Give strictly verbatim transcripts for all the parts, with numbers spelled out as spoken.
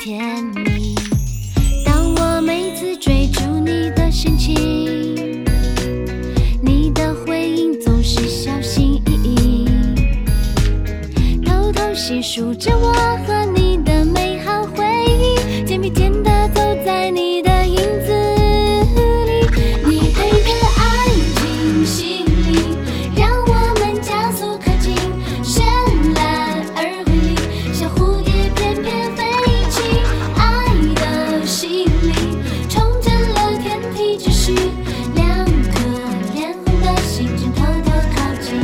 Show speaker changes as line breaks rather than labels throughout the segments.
甜蜜。当我每次追逐你的深情，你的回应总是小心翼翼，偷偷细数着我和你的美好回忆，肩并肩地走在你的影子里，你配的爱进心里，让我们加速靠近，绚烂而瑰丽，像蝴蝶翩翩飞起，爱的心里充满了天地之势，两颗脸红的心正偷偷靠近。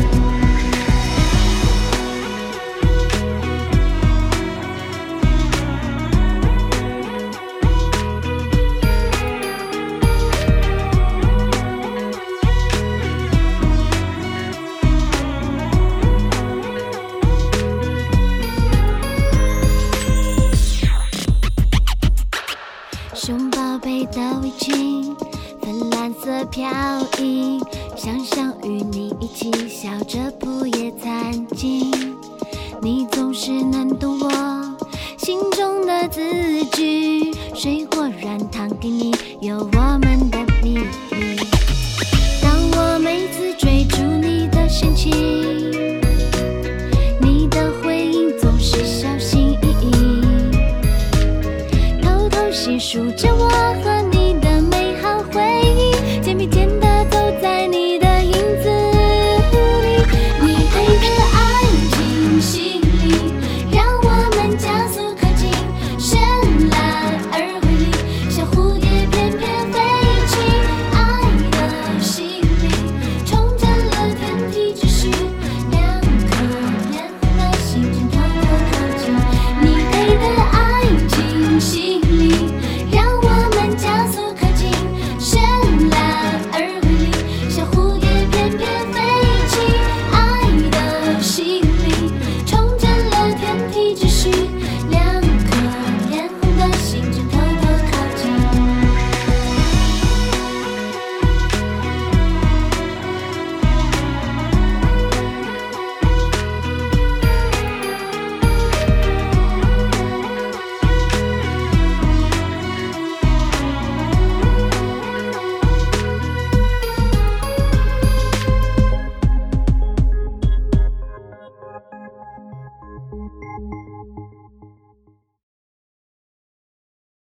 熊宝贝的围巾，粉蓝色飘逸，想象与你一起笑着铺野餐巾，你总是能懂我心中的字句，水果软糖给你，有我们的